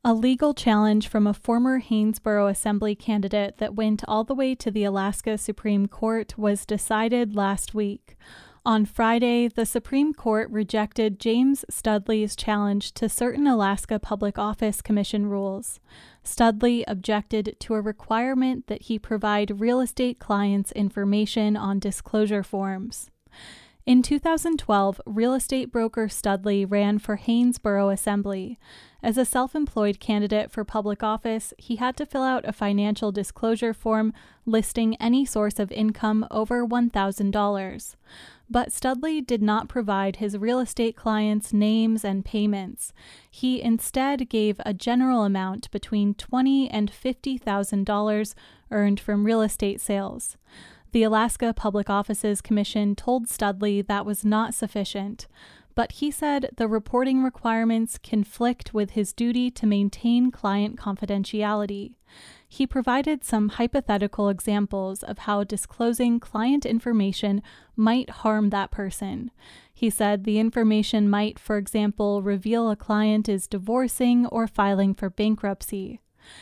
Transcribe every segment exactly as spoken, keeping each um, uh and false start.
A legal challenge from a former Haynesboro Assembly candidate that went all the way to the Alaska Supreme Court was decided last week. On Friday, the Supreme Court rejected James Studley's challenge to certain Alaska Public Office Commission rules. Studley objected to a requirement that he provide real estate clients information on disclosure forms. In two thousand twelve, real estate broker Studley ran for Haynesboro Assembly. As a self-employed candidate for public office, he had to fill out a financial disclosure form listing any source of income over one thousand dollars. But Studley did not provide his real estate clients' names and payments. He instead gave a general amount between twenty thousand dollars and fifty thousand dollars earned from real estate sales. The Alaska Public Offices Commission told Studley that was not sufficient, but he said the reporting requirements conflict with his duty to maintain client confidentiality. He provided some hypothetical examples of how disclosing client information might harm that person. He said the information might, for example, reveal a client is divorcing or filing for bankruptcy.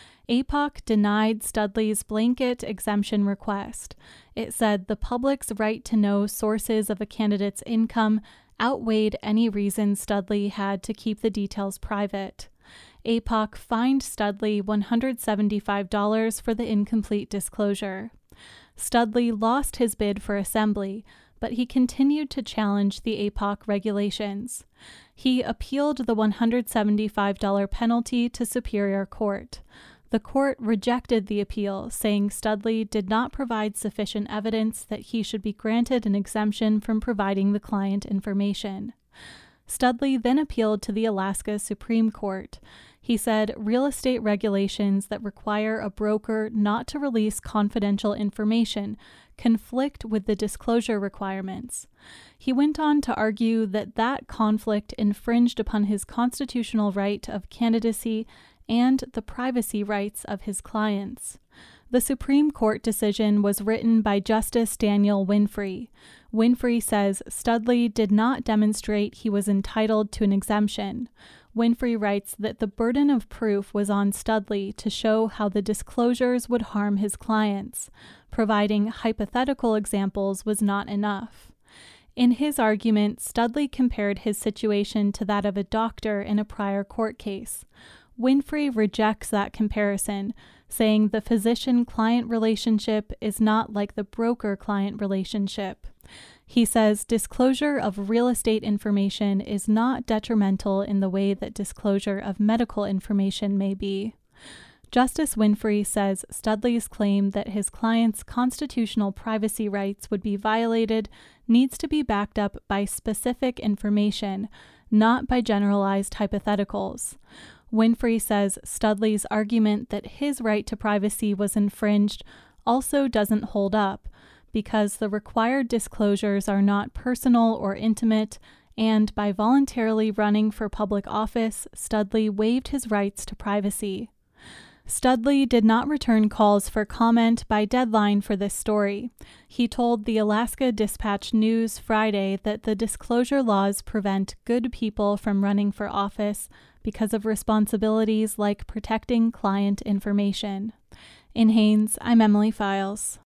A P O C denied Studley's blanket exemption request. It said the public's right to know sources of a candidate's income outweighed any reason Studley had to keep the details private. A P O C fined Studley one hundred seventy-five dollars for the incomplete disclosure. Studley lost his bid for Assembly, but he continued to challenge the A P O C regulations. He appealed the one hundred seventy-five dollars penalty to Superior Court. The court rejected the appeal, saying Studley did not provide sufficient evidence that he should be granted an exemption from providing the client information. Studley then appealed to the Alaska Supreme Court. He said real estate regulations that require a broker not to release confidential information conflict with the disclosure requirements. He went on to argue that that conflict infringed upon his constitutional right of candidacy and the privacy rights of his clients. The Supreme Court decision was written by Justice Daniel Winfrey. Winfrey says Studley did not demonstrate he was entitled to an exemption. Winfrey writes that the burden of proof was on Studley to show how the disclosures would harm his clients. Providing hypothetical examples was not enough. In his argument, Studley compared his situation to that of a doctor in a prior court case. Winfrey rejects that comparison, saying the physician-client relationship is not like the broker-client relationship. He says disclosure of real estate information is not detrimental in the way that disclosure of medical information may be. Justice Winfrey says Studley's claim that his client's constitutional privacy rights would be violated needs to be backed up by specific information, not by generalized hypotheticals. Winfrey says Studley's argument that his right to privacy was infringed also doesn't hold up, because the required disclosures are not personal or intimate, and by voluntarily running for public office, Studley waived his rights to privacy. Studley did not return calls for comment by deadline for this story. He told the Alaska Dispatch News Friday that the disclosure laws prevent good people from running for office because of responsibilities like protecting client information. In Haines, I'm Emily Files.